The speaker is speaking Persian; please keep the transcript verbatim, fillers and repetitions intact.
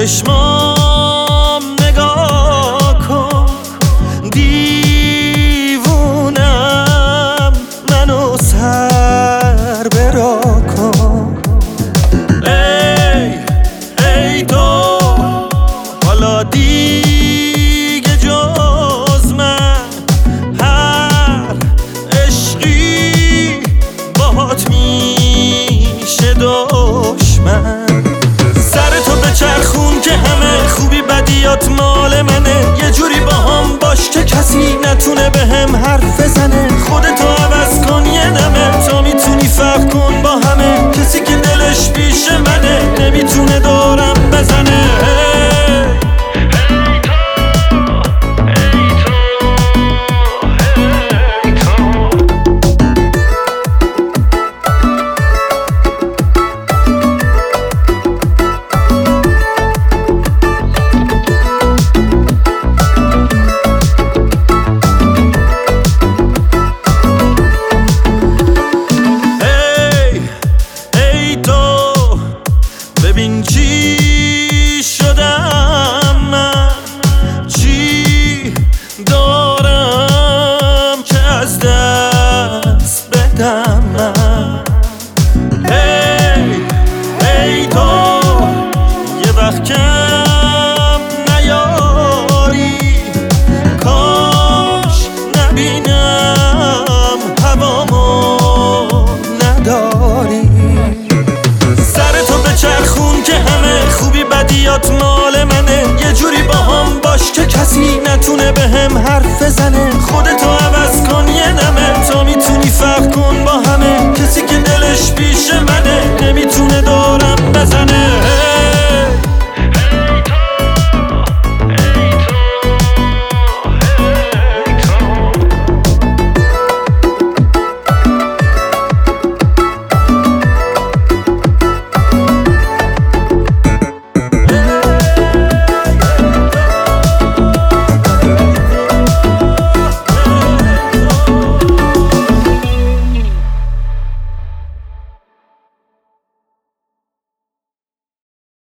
چشمام نگاه کن، دیوونم منو سر برا کن. ای ای تو حالا دیگه جز من هر عشقی باهات میشه دشمن. سر تو به چرخون که همه خوبی بدیات مال منه، یه جوری با هم باش که کسی نتونه به هم حرف بزنه. خودتو عوض کن یه دمه، تا میتونی فرق کن با همه. کسی که دلش پیش منه نمیتونه دورم بزنه. ببین چی شدم من، چی دارم که از دست بدم من. ای ای تو یه وقت کم نیاری، کاش نبینم هوامو نداری. چرخون که همه خوبی بدیات مال منه، یه جوری با هم باش که کسی نتونه به هم حرف بزنه.